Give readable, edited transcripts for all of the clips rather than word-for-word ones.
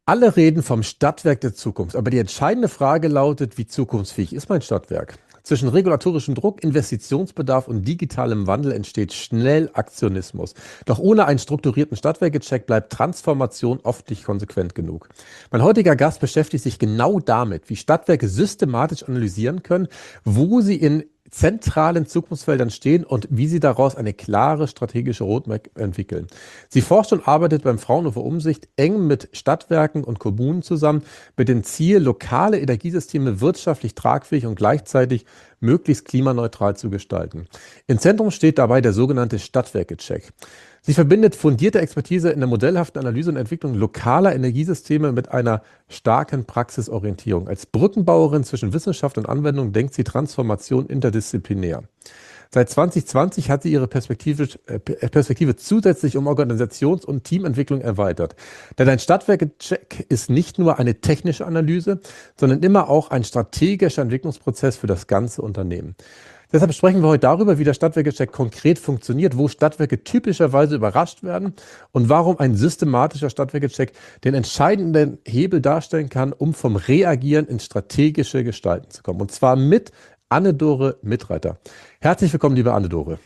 Alle reden vom Stadtwerk der Zukunft, aber die entscheidende Frage lautet, wie zukunftsfähig ist mein Stadtwerk? Zwischen regulatorischem Druck, Investitionsbedarf und digitalem Wandel entsteht schnell Aktionismus. Doch ohne einen strukturierten Stadtwerkecheck bleibt Transformation oft nicht konsequent genug. Mein heutiger Gast beschäftigt sich genau damit, wie Stadtwerke systematisch analysieren können, wo sie in zentralen Zukunftsfeldern stehen und wie sie daraus eine klare strategische Roadmap entwickeln. Sie forscht und arbeitet beim Fraunhofer Umsicht eng mit Stadtwerken und Kommunen zusammen, mit dem Ziel, lokale Energiesysteme wirtschaftlich tragfähig und gleichzeitig möglichst klimaneutral zu gestalten. Im Zentrum steht dabei der sogenannte Stadtwerke-Check. Sie verbindet fundierte Expertise in der modellhaften Analyse und Entwicklung lokaler Energiesysteme mit einer starken Praxisorientierung. Als Brückenbauerin zwischen Wissenschaft und Anwendung denkt sie Transformation interdisziplinär. Seit 2020 hat sie ihre Perspektive zusätzlich um Organisations- und Teamentwicklung erweitert. Denn ein Stadtwerke-Check ist nicht nur eine technische Analyse, sondern immer auch ein strategischer Entwicklungsprozess für das ganze Unternehmen. Deshalb sprechen wir heute darüber, wie der Stadtwerke-Check konkret funktioniert, wo Stadtwerke typischerweise überrascht werden und warum ein systematischer Stadtwerke-Check den entscheidenden Hebel darstellen kann, um vom Reagieren ins strategische Gestalten zu kommen. Und zwar mit Anne-Dore Mitreiter. Herzlich willkommen, liebe Anne-Dore.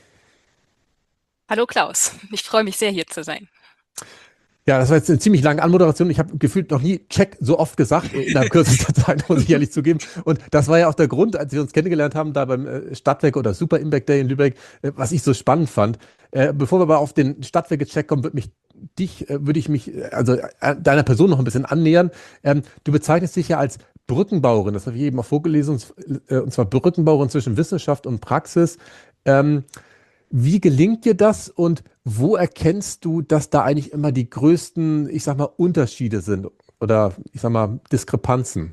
Hallo Klaus, ich freue mich sehr, hier zu sein. Ja, das war jetzt eine ziemlich lange Anmoderation. Ich habe gefühlt noch nie Check so oft gesagt innerhalb kürzester Zeit, muss ich ehrlich zugeben. Und das war ja auch der Grund, als wir uns kennengelernt haben, da beim Stadtwerke oder Super Impact Day in Lübeck, was ich so spannend fand. Bevor wir aber auf den Stadtwerke-Check kommen, würde ich mich deiner Person noch ein bisschen annähern. Du bezeichnest dich ja als Brückenbauerin, das habe ich eben auch vorgelesen, und zwar Brückenbauerin zwischen Wissenschaft und Praxis. Ähm, Wie gelingt dir das und wo erkennst du, dass da eigentlich immer die größten, ich sag mal, Unterschiede sind oder ich sag mal, Diskrepanzen?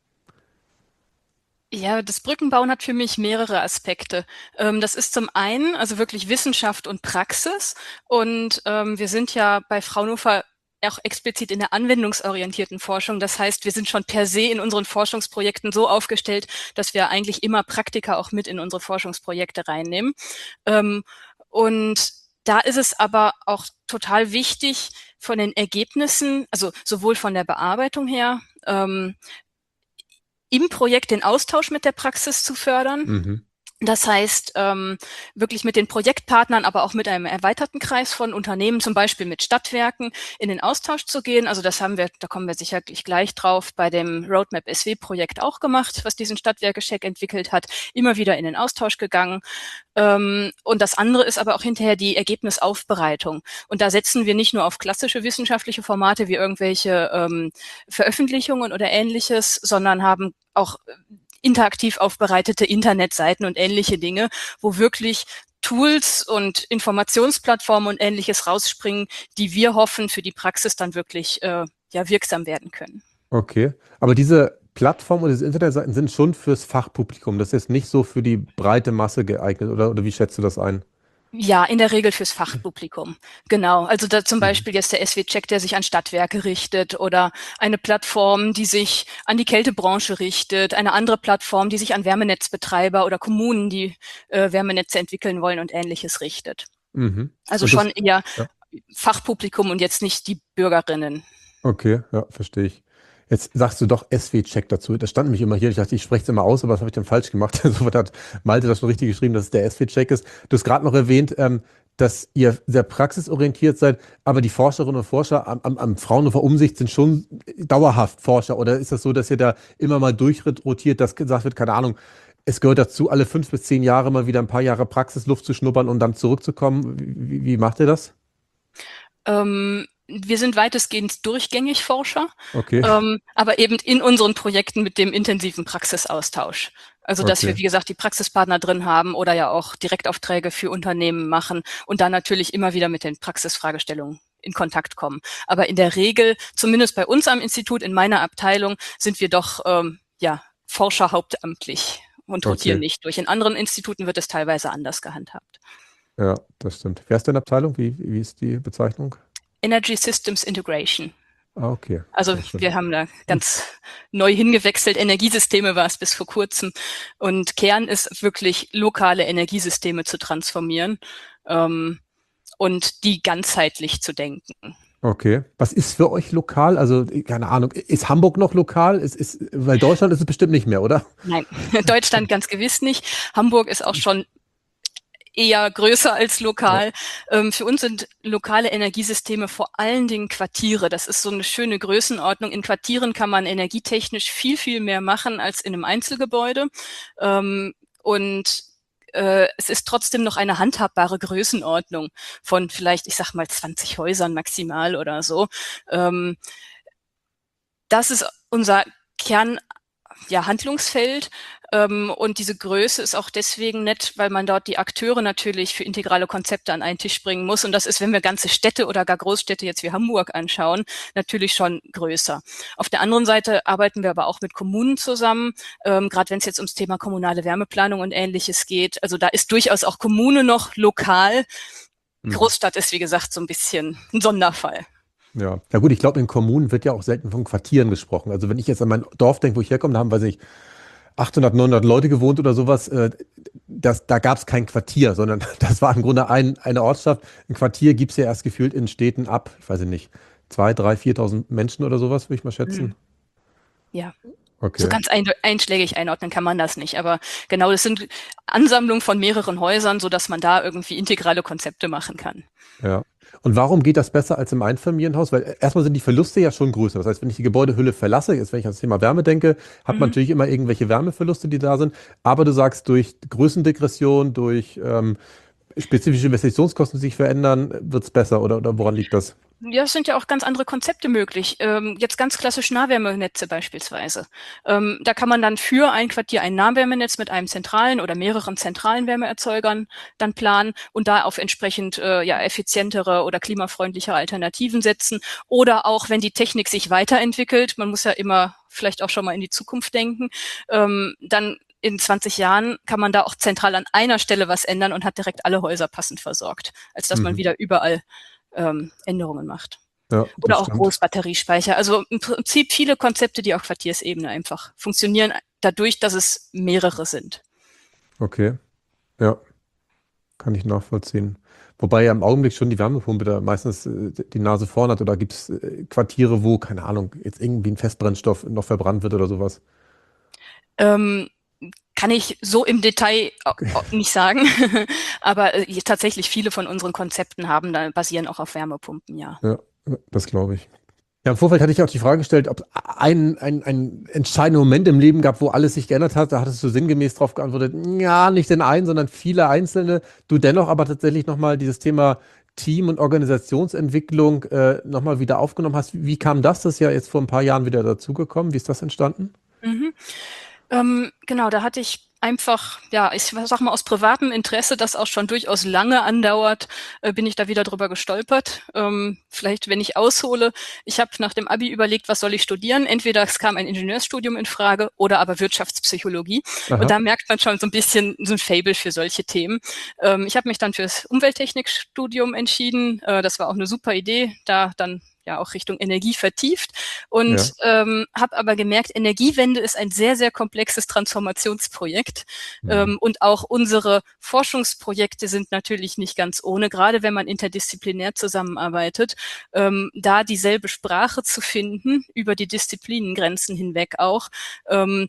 Ja, das Brückenbauen hat für mich mehrere Aspekte. Das ist zum einen also wirklich Wissenschaft und Praxis. Und wir sind ja bei Fraunhofer auch explizit in der anwendungsorientierten Forschung. Das heißt, wir sind schon per se in unseren Forschungsprojekten so aufgestellt, dass wir eigentlich immer Praktika auch mit in unsere Forschungsprojekte reinnehmen. Ähm, und da ist es aber auch total wichtig, von den Ergebnissen, also sowohl von der Bearbeitung her, im Projekt den Austausch mit der Praxis zu fördern. Mhm. Das heißt, wirklich mit den Projektpartnern, aber auch mit einem erweiterten Kreis von Unternehmen, zum Beispiel mit Stadtwerken, in den Austausch zu gehen. Also das haben wir, da kommen wir sicherlich gleich drauf, bei dem Roadmap SW-Projekt auch gemacht, was diesen Stadtwerke-Check entwickelt hat, immer wieder in den Austausch gegangen. Und das andere ist aber auch hinterher die Ergebnisaufbereitung. Und da setzen wir nicht nur auf klassische wissenschaftliche Formate wie irgendwelche Veröffentlichungen oder Ähnliches, sondern haben auch interaktiv aufbereitete Internetseiten und ähnliche Dinge, wo wirklich Tools und Informationsplattformen und Ähnliches rausspringen, die wir hoffen, für die Praxis dann wirklich wirksam werden können. Okay. Aber diese Plattformen oder diese Internetseiten sind schon fürs Fachpublikum. Das ist jetzt nicht so für die breite Masse geeignet, oder wie schätzt du das ein? Ja, in der Regel fürs Fachpublikum. Genau. Also da zum Mhm. Beispiel jetzt der SW-Check, der sich an Stadtwerke richtet oder eine Plattform, die sich an die Kältebranche richtet, eine andere Plattform, die sich an Wärmenetzbetreiber oder Kommunen, die Wärmenetze entwickeln wollen und Ähnliches richtet. Mhm. Also Und schon das, eher ja. Fachpublikum und jetzt nicht die Bürgerinnen. Okay, ja, verstehe ich. Jetzt sagst du doch SW-Check dazu. Das stand nämlich immer hier. Ich dachte, ich spreche es immer aus, aber was habe ich denn falsch gemacht? Soweit hat Malte das schon richtig geschrieben, dass es der SW-Check ist. Du hast gerade noch erwähnt, dass ihr sehr praxisorientiert seid, aber die Forscherinnen und Forscher am Fraunhofer Umsicht sind schon dauerhaft Forscher. Oder ist das so, dass ihr da immer mal durchrotiert, dass gesagt wird, keine Ahnung, es gehört dazu, alle 5 bis 10 Jahre mal wieder ein paar Jahre Praxisluft zu schnuppern und dann zurückzukommen? Wie macht ihr das? Wir sind weitestgehend durchgängig Forscher, Okay, aber eben in unseren Projekten mit dem intensiven Praxisaustausch. Also dass wir, okay. wie gesagt, die Praxispartner drin haben oder ja auch Direktaufträge für Unternehmen machen und dann natürlich immer wieder mit den Praxisfragestellungen in Kontakt kommen. Aber in der Regel, zumindest bei uns am Institut, in meiner Abteilung, sind wir doch Forscher hauptamtlich und rotieren Okay. nicht durch. In anderen Instituten wird es teilweise anders gehandhabt. Ja, das stimmt. Wer ist deine Abteilung? Wie ist die Bezeichnung? Energy Systems Integration. Ah, okay. Also Sehr schön. wir haben da ganz neu hingewechselt. Energiesysteme war es bis vor kurzem. Und Kern ist wirklich lokale Energiesysteme zu transformieren und die ganzheitlich zu denken. Okay. Was ist für euch lokal? Also, keine Ahnung, ist Hamburg noch lokal? Weil Deutschland ist es bestimmt nicht mehr, oder? Nein, Deutschland ganz gewiss nicht. Hamburg ist auch schon eher größer als Ja. lokal. Für uns sind lokale Energiesysteme vor allen Dingen Quartiere. Das ist so eine schöne Größenordnung. In Quartieren kann man energietechnisch viel, viel mehr machen als in einem Einzelgebäude. Und es ist trotzdem noch eine handhabbare Größenordnung von vielleicht, ich sag mal, 20 Häusern maximal oder so. Ähm, Das ist unser Kern, ja, Handlungsfeld. Und diese Größe ist auch deswegen nett, weil man dort die Akteure natürlich für integrale Konzepte an einen Tisch bringen muss. Und das ist, wenn wir ganze Städte oder gar Großstädte jetzt wie Hamburg anschauen, natürlich schon größer. Auf der anderen Seite arbeiten wir aber auch mit Kommunen zusammen, gerade wenn es jetzt ums Thema kommunale Wärmeplanung und Ähnliches geht. Also da ist durchaus auch Kommune noch lokal. Mhm. Großstadt ist, wie gesagt, so ein bisschen ein Sonderfall. Ja. Ja gut, ich glaube, in Kommunen wird ja auch selten von Quartieren gesprochen. Also wenn ich jetzt an mein Dorf denke, wo ich herkomme, da haben, weiß ich, 800, 900 Leute gewohnt oder sowas. Da gab es kein Quartier, sondern das war im Grunde eine Ortschaft. Ein Quartier gibt es ja erst gefühlt in Städten ab, ich weiß nicht, 2.000, 3.000, 4.000 Menschen oder sowas, würde ich mal schätzen. Hm. Ja. So Okay, ganz einschlägig einordnen kann man das nicht. Aber genau, das sind Ansammlungen von mehreren Häusern, so dass man da irgendwie integrale Konzepte machen kann. ja. Und warum geht das besser als im Einfamilienhaus? Weil erstmal sind die Verluste ja schon größer. Das heißt, wenn ich die Gebäudehülle verlasse, jetzt wenn ich ans Thema Wärme denke, hat man Mhm. natürlich immer irgendwelche Wärmeverluste, die da sind. Aber du sagst, durch Größendegression, durch spezifische Investitionskosten, die sich verändern, wird es besser. Oder woran liegt das? Ja, es sind ja auch ganz andere Konzepte möglich. Jetzt ganz klassisch Nahwärmenetze beispielsweise. Da kann man dann für ein Quartier ein Nahwärmenetz mit einem zentralen oder mehreren zentralen Wärmeerzeugern dann planen und da auf entsprechend ja, effizientere oder klimafreundlichere Alternativen setzen. Oder auch, wenn die Technik sich weiterentwickelt, man muss ja immer vielleicht auch schon mal in die Zukunft denken, dann in 20 Jahren kann man da auch zentral an einer Stelle was ändern und hat direkt alle Häuser passend versorgt, als dass man Mhm. wieder überall Änderungen macht. Ja, das Oder auch stimmt. Großbatteriespeicher. Also im Prinzip viele Konzepte, die auf Quartiersebene einfach funktionieren, dadurch, dass es mehrere sind. Okay, ja, kann ich nachvollziehen. Wobei ja im Augenblick schon die Wärmepumpe da meistens die Nase vorn hat oder gibt es Quartiere, wo, keine Ahnung, jetzt irgendwie ein Festbrennstoff noch verbrannt wird oder sowas. Ähm, Kann ich so im Detail Okay. nicht sagen, aber tatsächlich viele von unseren Konzepten basieren auch auf Wärmepumpen, ja. Ja, das glaube ich. Ja, im Vorfeld hatte ich auch die Frage gestellt, ob es einen entscheidenden Moment im Leben gab, wo alles sich geändert hat. Da hattest du sinngemäß darauf geantwortet, ja, nicht den einen, sondern viele einzelne. Du dennoch aber tatsächlich nochmal dieses Thema Team- und Organisationsentwicklung nochmal wieder aufgenommen hast. Wie kam das? Das ist ja jetzt vor ein paar Jahren wieder dazugekommen. Wie ist das entstanden? Mhm. Genau, da hatte ich einfach, ja, ich sag mal aus privatem Interesse, das auch schon durchaus lange andauert, bin ich da wieder drüber gestolpert. Vielleicht, wenn ich aushole, ich habe nach dem Abi überlegt, was soll ich studieren? Entweder es kam ein Ingenieursstudium in Frage oder aber Wirtschaftspsychologie. Und Aha, da merkt man schon so ein bisschen so ein Faible für solche Themen. Ich habe mich dann fürs Umwelttechnikstudium entschieden. Das war auch eine super Idee, da dann ja auch Richtung Energie vertieft ja. und habe aber gemerkt, Energiewende ist ein sehr, sehr komplexes Transformationsprojekt Hm. und auch unsere Forschungsprojekte sind natürlich nicht ganz ohne, gerade wenn man interdisziplinär zusammenarbeitet, da dieselbe Sprache zu finden, über die Disziplinengrenzen hinweg auch. Ähm,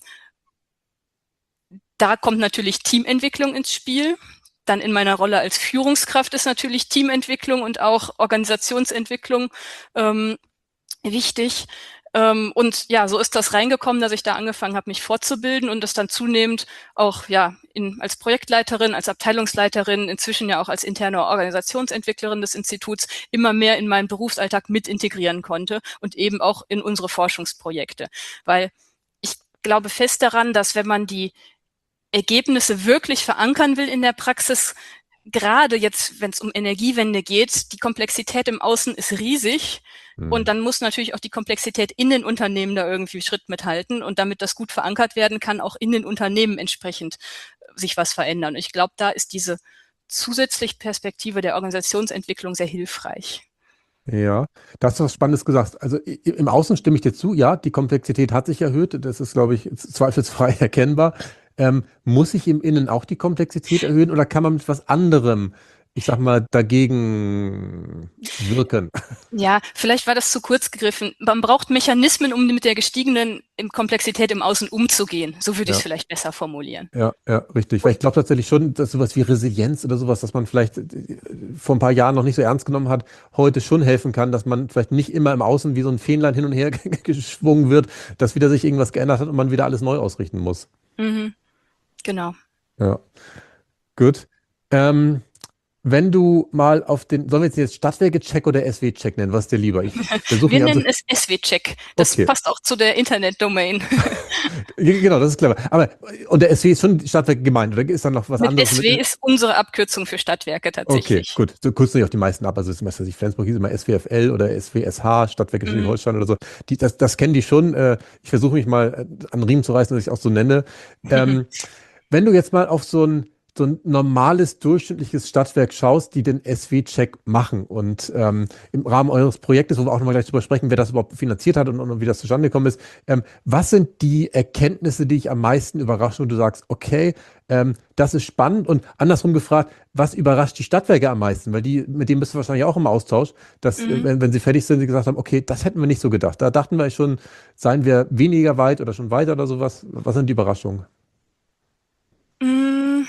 Da kommt natürlich Teamentwicklung ins Spiel. Dann in meiner Rolle als Führungskraft ist natürlich Teamentwicklung und auch Organisationsentwicklung wichtig. Und ja, so ist das reingekommen, dass ich da angefangen habe, mich fortzubilden und das dann zunehmend auch ja als Projektleiterin, als Abteilungsleiterin, inzwischen ja auch als interne Organisationsentwicklerin des Instituts immer mehr in meinen Berufsalltag mit integrieren konnte und eben auch in unsere Forschungsprojekte. Weil ich glaube fest daran, dass wenn man die Ergebnisse wirklich verankern will in der Praxis, gerade jetzt, wenn es um Energiewende geht, die Komplexität im Außen ist riesig. Hm. Und dann muss natürlich auch die Komplexität in den Unternehmen da irgendwie Schritt mithalten. Und damit das gut verankert werden kann, auch in den Unternehmen entsprechend sich was verändern. Und ich glaube, da ist diese zusätzliche Perspektive der Organisationsentwicklung sehr hilfreich. Ja, da hast du was Spannendes gesagt. Also im Außen stimme ich dir zu, ja, die Komplexität hat sich erhöht. Das ist, glaube ich, zweifelsfrei erkennbar. Muss ich im Innen auch die Komplexität erhöhen oder kann man mit was anderem ich sag mal, dagegen wirken. Ja, vielleicht war das zu kurz gegriffen. Man braucht Mechanismen, um mit der gestiegenen Komplexität im Außen umzugehen. So würde ich es Ja. vielleicht besser formulieren. Ja, richtig. Weil ich glaube tatsächlich schon, dass sowas wie Resilienz oder sowas, dass man vielleicht vor ein paar Jahren noch nicht so ernst genommen hat, heute schon helfen kann, dass man vielleicht nicht immer im Außen wie so ein Fähnlein hin und her geschwungen wird, dass wieder sich irgendwas geändert hat und man wieder alles neu ausrichten muss. Mhm, genau. Ja, gut. Ähm, Wenn du mal auf den, sollen wir jetzt Stadtwerke-Check oder SW-Check nennen? Was ist dir lieber? Ich versuche Wir mich an so, nennen es SW-Check. Das okay. passt auch zu der Internet-Domain. Genau, das ist clever. Aber, und der SW ist schon Stadtwerke gemeint, oder ist da noch was Mit anderes mit? SW ist unsere Abkürzung für Stadtwerke Okay, tatsächlich. gut. So kurz nicht auf die meisten ab. Also es ist meistens nicht Flensburg hieß immer SWFL oder SWSH, Stadtwerke Mhm. Schleswig-Holstein oder so. Das kennen die schon. Ich versuche mich mal an den Riemen zu reißen, dass ich es auch so nenne. Ähm, Wenn du jetzt mal auf so ein normales, durchschnittliches Stadtwerk schaust, die den SW-Check machen und im Rahmen eures Projektes, wo wir auch nochmal gleich drüber sprechen, wer das überhaupt finanziert hat und wie das zustande gekommen ist, was sind die Erkenntnisse, die dich am meisten überraschen und du sagst, okay, das ist spannend und andersrum gefragt, was überrascht die Stadtwerke am meisten? Weil mit denen bist du wahrscheinlich auch im Austausch, dass, Mhm. wenn sie fertig sind, sie gesagt haben, okay, das hätten wir nicht so gedacht. Da dachten wir schon, seien wir weniger weit oder schon weiter oder sowas. Was sind die Überraschungen? Mm,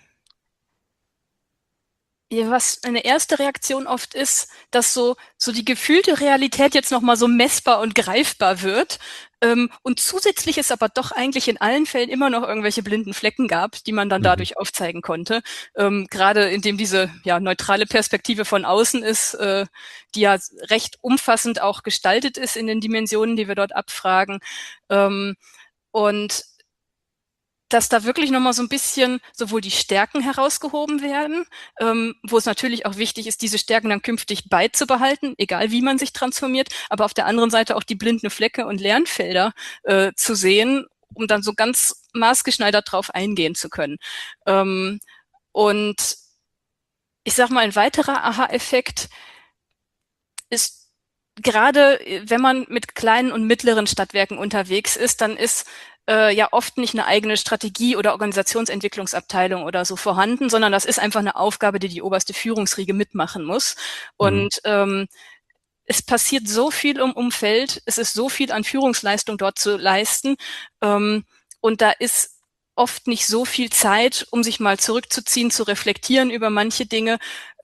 ja, was eine erste Reaktion oft ist, dass so die gefühlte Realität jetzt nochmal so messbar und greifbar wird. Und zusätzlich es aber doch eigentlich in allen Fällen immer noch irgendwelche blinden Flecken gab, die man dann Mhm. dadurch aufzeigen konnte. Gerade indem diese ja, neutrale Perspektive von außen ist, die ja recht umfassend auch gestaltet ist in den Dimensionen, die wir dort abfragen. Und dass da wirklich nochmal so ein bisschen sowohl die Stärken herausgehoben werden, wo es natürlich auch wichtig ist, diese Stärken dann künftig beizubehalten, egal wie man sich transformiert, aber auf der anderen Seite auch die blinden Flecke und Lernfelder zu sehen, um dann so ganz maßgeschneidert drauf eingehen zu können. Und ich sage mal, ein weiterer Aha-Effekt ist gerade, wenn man mit kleinen und mittleren Stadtwerken unterwegs ist, dann ist ja oft nicht eine eigene Strategie- oder Organisationsentwicklungsabteilung oder so vorhanden, sondern das ist einfach eine Aufgabe, die die oberste Führungsriege mitmachen muss. Mhm. Und es passiert so viel im Umfeld, es ist so viel an Führungsleistung dort zu leisten, und da ist oft nicht so viel Zeit, um sich mal zurückzuziehen, zu reflektieren über manche Dinge.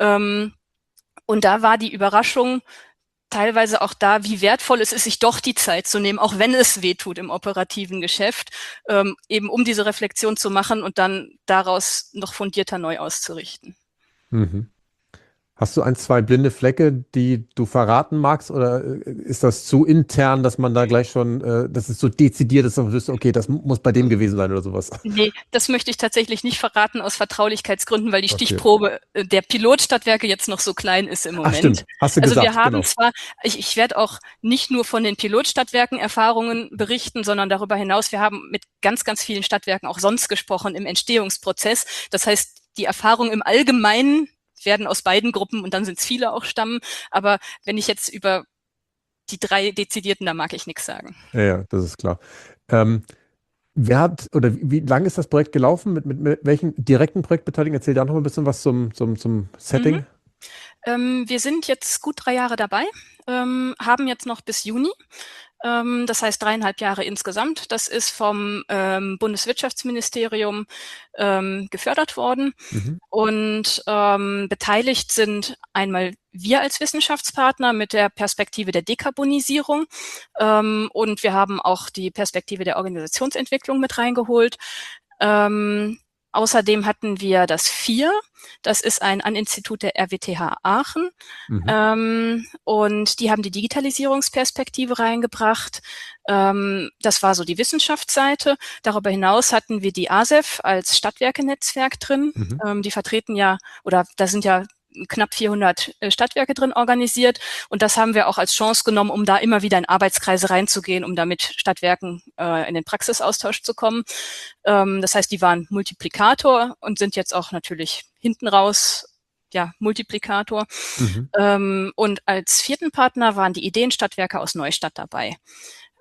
Und da war die Überraschung teilweise auch da, wie wertvoll es ist, sich doch die Zeit zu nehmen, auch wenn es weh tut im operativen Geschäft, eben um diese Reflexion zu machen und dann daraus noch fundierter neu auszurichten. Mhm. Hast du ein, zwei blinde Flecke, die du verraten magst, oder ist das zu intern, dass man da gleich schon, dass es so dezidiert ist, dass man wüsste, okay, das muss bei dem gewesen sein oder sowas? Nee, das möchte ich tatsächlich nicht verraten aus Vertraulichkeitsgründen, weil die Okay. Stichprobe der Pilotstadtwerke jetzt noch so klein ist im Ach, Moment. stimmt. Hast du Also wir gesagt, haben genau. zwar, ich werde auch nicht nur von den Pilotstadtwerken Erfahrungen berichten, sondern darüber hinaus, wir haben mit ganz, ganz vielen Stadtwerken auch sonst gesprochen im Entstehungsprozess. Das heißt, die Erfahrungen im Allgemeinen werden aus beiden Gruppen und dann sind es viele auch stammen. Aber wenn ich jetzt über die drei Dezidierten, da mag ich nichts sagen. Ja, das ist klar. Ähm, Wer hat, oder wie lang ist das Projekt gelaufen? Mit welchen direkten Projektbeteiligten? Erzähl da noch mal ein bisschen was zum Mhm. Setting. Wir sind jetzt gut 3 Jahre dabei, haben jetzt noch bis Juni. Das heißt 3,5 Jahre insgesamt. Das ist vom Bundeswirtschaftsministerium gefördert worden. Mhm. Und beteiligt sind einmal wir als Wissenschaftspartner mit der Perspektive der Dekarbonisierung. Und wir haben auch die Perspektive der Organisationsentwicklung mit reingeholt. Außerdem hatten wir das FIR. Das ist ein An-Institut der RWTH Aachen. Mhm. Und die haben die Digitalisierungsperspektive reingebracht. Das war so die Wissenschaftsseite. Darüber hinaus hatten wir die ASEF als Stadtwerke-Netzwerk drin. Mhm. Die vertreten ja, oder da sind ja knapp 400 Stadtwerke drin organisiert. Und das haben wir auch als Chance genommen, um da immer wieder in Arbeitskreise reinzugehen, um da mit Stadtwerken in den Praxisaustausch zu kommen. Das heißt, die waren Multiplikator und sind jetzt auch natürlich hinten raus, ja, Multiplikator. Mhm. Und als vierten Partner waren die Ideenstadtwerke aus Neustadt dabei.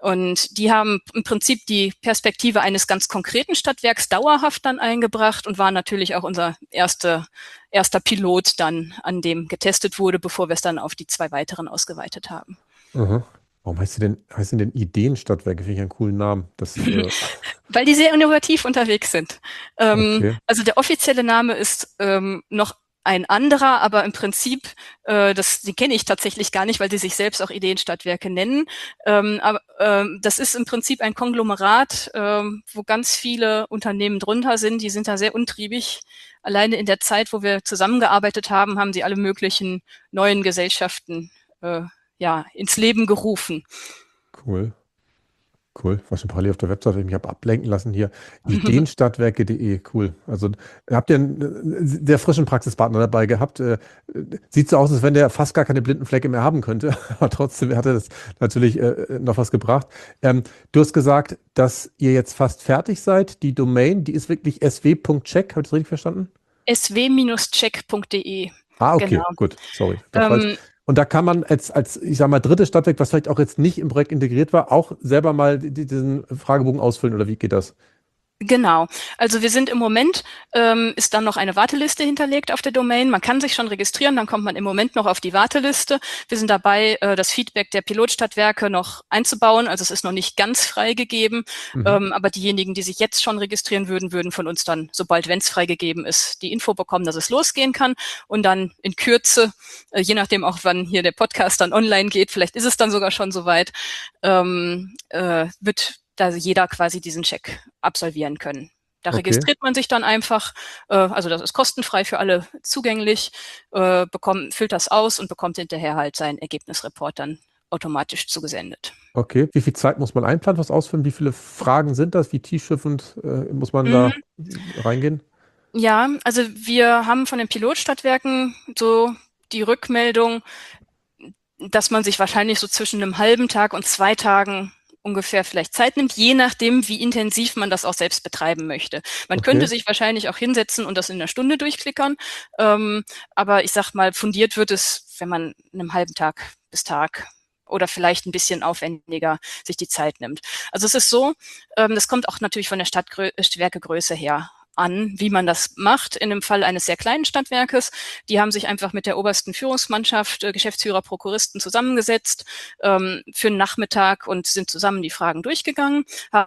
Und die haben im Prinzip die Perspektive eines ganz konkreten Stadtwerks dauerhaft dann eingebracht und waren natürlich auch unser erster Pilot dann, an dem getestet wurde, bevor wir es dann auf die 2 weiteren ausgeweitet haben. Aha. Warum heißen denn Ideenstadtwerke? Finde ich einen coolen Namen. Weil die sehr innovativ unterwegs sind. Okay. Also der offizielle Name ist noch ein anderer, aber im Prinzip, die kenne ich tatsächlich gar nicht, weil sie sich selbst auch Ideenstadtwerke nennen. Aber das ist im Prinzip ein Konglomerat, wo ganz viele Unternehmen drunter sind. Die sind da sehr untriebig. Alleine in der Zeit, wo wir zusammengearbeitet haben, haben sie alle möglichen neuen Gesellschaften ins Leben gerufen. Cool. Cool. War schon parallel auf der Webseite, ich mich habe ablenken lassen hier. Ideenstadtwerke.de, cool. Also habt ihr einen sehr frischen Praxispartner dabei gehabt. Sieht so aus, als wenn der fast gar keine blinden Flecke mehr haben könnte. Aber trotzdem hat er das natürlich noch was gebracht. Du hast gesagt, dass ihr jetzt fast fertig seid. Die Domain, die ist wirklich sw.check. Habe ich das richtig verstanden? sw-check.de. Ah, okay, Genau. gut. Sorry, doch falsch. Und da kann man als, ich sag mal, drittes Stadtwerk, was vielleicht auch jetzt nicht im Projekt integriert war, auch selber mal diesen Fragebogen ausfüllen oder wie geht das? Genau. Also wir sind im Moment, ist dann noch eine Warteliste hinterlegt auf der Domain. Man kann sich schon registrieren, dann kommt man im Moment noch auf die Warteliste. Wir sind dabei, das Feedback der Pilotstadtwerke noch einzubauen. Also es ist noch nicht ganz freigegeben, aber diejenigen, die sich jetzt schon registrieren würden von uns dann, sobald wenn es freigegeben ist, die Info bekommen, dass es losgehen kann. Und dann in Kürze, je nachdem auch wann hier der Podcast dann online geht, vielleicht ist es dann sogar schon soweit, wird da jeder quasi diesen Check absolvieren können. Da registriert man sich dann einfach, also das ist kostenfrei für alle zugänglich, füllt das aus und bekommt hinterher halt seinen Ergebnisreport dann automatisch zugesendet. Okay, wie viel Zeit muss man einplanen, was ausfüllen? Wie viele Fragen sind das? Wie tiefschürfend muss man da reingehen? Ja, also wir haben von den Pilotstadtwerken so die Rückmeldung, dass man sich wahrscheinlich so zwischen einem halben Tag und 2 Tagen ungefähr vielleicht Zeit nimmt, je nachdem, wie intensiv man das auch selbst betreiben möchte. Man könnte sich wahrscheinlich auch hinsetzen und das in einer Stunde durchklickern, aber ich sag mal, fundiert wird es, wenn man einem halben Tag bis Tag oder vielleicht ein bisschen aufwendiger sich die Zeit nimmt. Also es ist so, das kommt auch natürlich von der Stadtwerkegröße her an, wie man das macht. In dem Fall eines sehr kleinen Stadtwerkes, die haben sich einfach mit der obersten Führungsmannschaft, Geschäftsführer, Prokuristen zusammengesetzt für einen Nachmittag und sind zusammen die Fragen durchgegangen.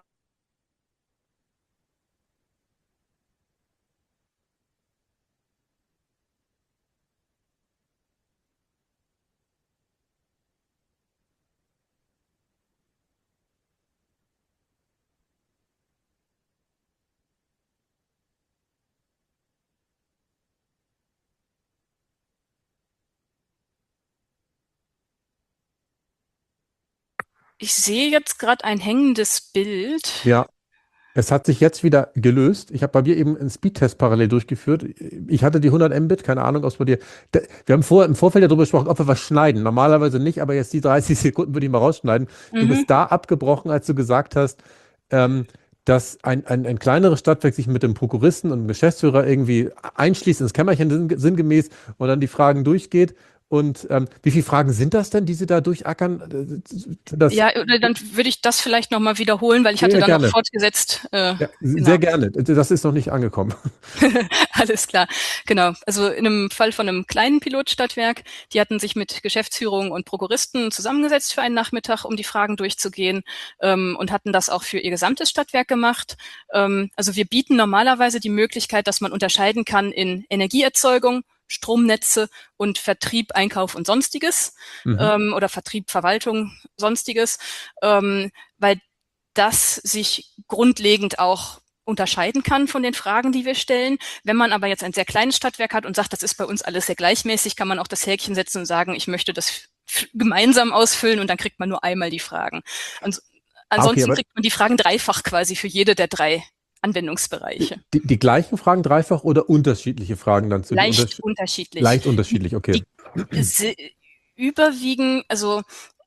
Ich sehe jetzt gerade ein hängendes Bild. Ja, es hat sich jetzt wieder gelöst. Ich habe bei mir eben einen Speedtest parallel durchgeführt. Ich hatte die 100 Mbit, keine Ahnung, was bei dir. Wir haben im Vorfeld ja darüber gesprochen, ob wir was schneiden. Normalerweise nicht, aber jetzt die 30 Sekunden würde ich mal rausschneiden. Du bist da abgebrochen, als du gesagt hast, dass ein kleineres Stadtwerk sich mit dem Prokuristen und dem Geschäftsführer irgendwie einschließt ins Kämmerchen sinngemäß und dann die Fragen durchgeht. Und wie viele Fragen sind das denn, die Sie da durchackern? Ja, dann würde ich das vielleicht nochmal wiederholen, weil ich hatte dann gerne noch fortgesetzt. Ja, Genau. sehr gerne. Das ist noch nicht angekommen. Alles klar, genau. Also in einem Fall von einem kleinen Pilotstadtwerk, die hatten sich mit Geschäftsführung und Prokuristen zusammengesetzt für einen Nachmittag, um die Fragen durchzugehen und hatten das auch für ihr gesamtes Stadtwerk gemacht. Also wir bieten normalerweise die Möglichkeit, dass man unterscheiden kann in Energieerzeugung, Stromnetze und Vertrieb, Einkauf und Sonstiges oder Vertrieb, Verwaltung, Sonstiges, weil das sich grundlegend auch unterscheiden kann von den Fragen, die wir stellen. Wenn man aber jetzt ein sehr kleines Stadtwerk hat und sagt, das ist bei uns alles sehr gleichmäßig, kann man auch das Häkchen setzen und sagen, ich möchte das gemeinsam ausfüllen und dann kriegt man nur einmal die Fragen. Ansonsten kriegt man die Fragen dreifach quasi für jede der 3 Anwendungsbereiche. Die gleichen Fragen dreifach oder unterschiedliche Fragen dann zu Leicht unterschiedlich. Leicht unterschiedlich, okay. Überwiegend, also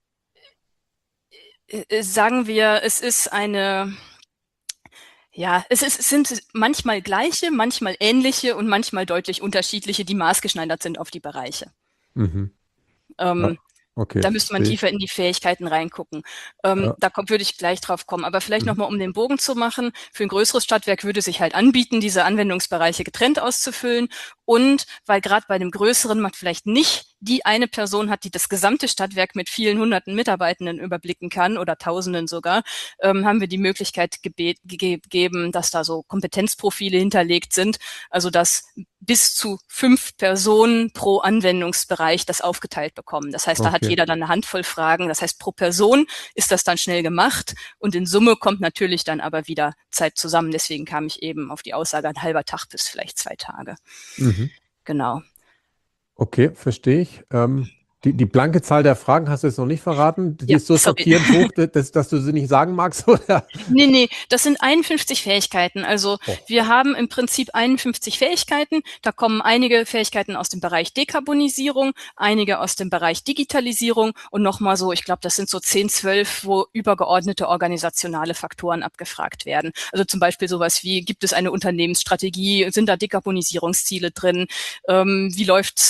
sagen wir, es ist es sind manchmal gleiche, manchmal ähnliche und manchmal deutlich unterschiedliche, die maßgeschneidert sind auf die Bereiche. Ja. Okay, Da müsste man verstehe ich. tiefer in die Fähigkeiten reingucken. Ja. Würde ich gleich drauf kommen. Aber vielleicht Mhm. nochmal, um den Bogen zu machen. Für ein größeres Stadtwerk würde sich halt anbieten, diese Anwendungsbereiche getrennt auszufüllen. Und weil gerade bei dem größeren man vielleicht nicht die eine Person hat, die das gesamte Stadtwerk mit vielen hunderten Mitarbeitenden überblicken kann oder Tausenden sogar, haben wir die Möglichkeit gegeben, dass da so Kompetenzprofile hinterlegt sind. Also dass bis zu 5 Personen pro Anwendungsbereich das aufgeteilt bekommen. Das heißt, da hat Okay. jeder dann eine Handvoll Fragen. Das heißt, pro Person ist das dann schnell gemacht und in Summe kommt natürlich dann aber wieder Zeit zusammen. Deswegen kam ich eben auf die Aussage, ein halber Tag bis vielleicht 2 Tage. Mhm. Genau. Okay, verstehe ich. Die blanke Zahl der Fragen hast du jetzt noch nicht verraten. Die Ja, ist so sorry. schockierend hoch, dass du sie nicht sagen magst, oder? Nee, das sind 51 Fähigkeiten. Also Oh, wir haben im Prinzip 51 Fähigkeiten. Da kommen einige Fähigkeiten aus dem Bereich Dekarbonisierung, einige aus dem Bereich Digitalisierung und nochmal so, ich glaube, das sind so 10, 12, wo übergeordnete organisationale Faktoren abgefragt werden. Also zum Beispiel sowas wie, gibt es eine Unternehmensstrategie? Sind da Dekarbonisierungsziele drin? Wie läuft's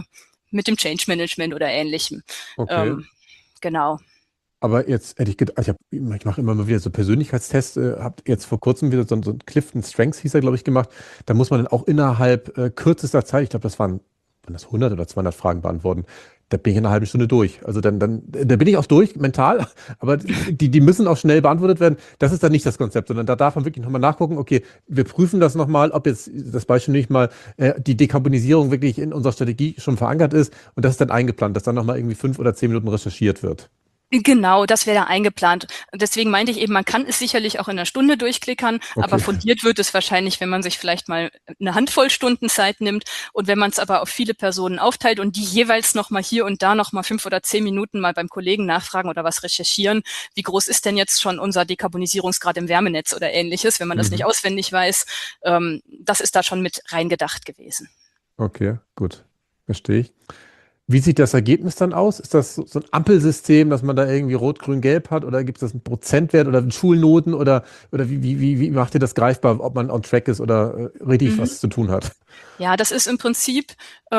mit dem Change Management oder Ähnlichem? okay. Ähm, genau. Aber jetzt hätte ich gedacht, ich mache immer mal wieder so Persönlichkeitstests, habe jetzt vor kurzem wieder so einen Clifton Strengths, hieß er, glaube ich, gemacht. Da muss man dann auch innerhalb kürzester Zeit, ich glaube, waren das 100 oder 200 Fragen beantworten. Da bin ich in einer halben Stunde durch. Also da bin ich auch durch, mental, aber die müssen auch schnell beantwortet werden. Das ist dann nicht das Konzept, sondern da darf man wirklich nochmal nachgucken, okay, wir prüfen das nochmal, ob jetzt das Beispiel nicht mal die Dekarbonisierung wirklich in unserer Strategie schon verankert ist und das ist dann eingeplant, dass dann nochmal irgendwie 5 oder 10 Minuten recherchiert wird. Genau, das wäre da eingeplant. Deswegen meinte ich eben, man kann es sicherlich auch in einer Stunde durchklickern, aber Okay. fundiert wird es wahrscheinlich, wenn man sich vielleicht mal eine Handvoll Stunden Zeit nimmt und wenn man es aber auf viele Personen aufteilt und die jeweils noch mal hier und da noch mal 5 oder 10 Minuten mal beim Kollegen nachfragen oder was recherchieren. Wie groß ist denn jetzt schon unser Dekarbonisierungsgrad im Wärmenetz oder Ähnliches, wenn man das nicht Mhm. auswendig weiß? Das ist da schon mit reingedacht gewesen. Okay, gut. Verstehe ich. Wie sieht das Ergebnis dann aus? Ist das so ein Ampelsystem, dass man da irgendwie Rot, Grün, Gelb hat? Oder gibt es das einen Prozentwert oder Schulnoten? Oder wie macht ihr das greifbar, ob man on track ist oder richtig Mhm. was zu tun hat? Ja, das ist im Prinzip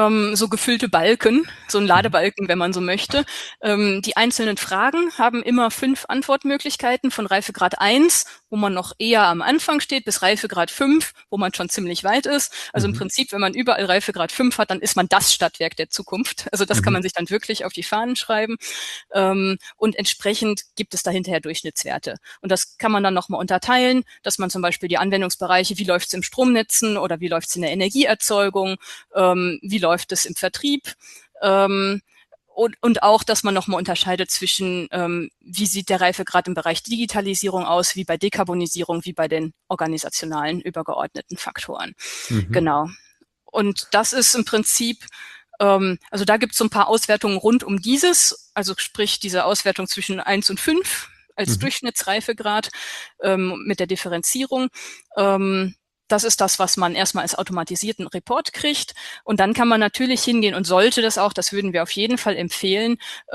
so gefüllte Balken, so ein Mhm. Ladebalken, wenn man so möchte. Die einzelnen Fragen haben immer 5 Antwortmöglichkeiten von Reifegrad 1, wo man noch eher am Anfang steht, bis Reifegrad 5, wo man schon ziemlich weit ist. Also im Mhm. Prinzip, wenn man überall Reifegrad 5 hat, dann ist man das Stadtwerk der Zukunft. Also das kann Mhm. man sich dann wirklich auf die Fahnen schreiben. Und entsprechend gibt es da hinterher Durchschnittswerte. Und das kann man dann nochmal unterteilen, dass man zum Beispiel die Anwendungsbereiche, wie läuft es im Stromnetzen oder wie läuft es in der Energieerzeugung, wie läuft es im Vertrieb, und auch, dass man nochmal unterscheidet zwischen, wie sieht der Reifegrad im Bereich Digitalisierung aus, wie bei Dekarbonisierung, wie bei den organisationalen übergeordneten Faktoren. Mhm. Genau. Und das ist im Prinzip, also da gibt es so ein paar Auswertungen rund um dieses, also sprich diese Auswertung zwischen 1 und 5 als Mhm. Durchschnittsreifegrad mit der Differenzierung. Das ist das, was man erstmal als automatisierten Report kriegt. Und dann kann man natürlich hingehen und sollte das auch, das würden wir auf jeden Fall empfehlen,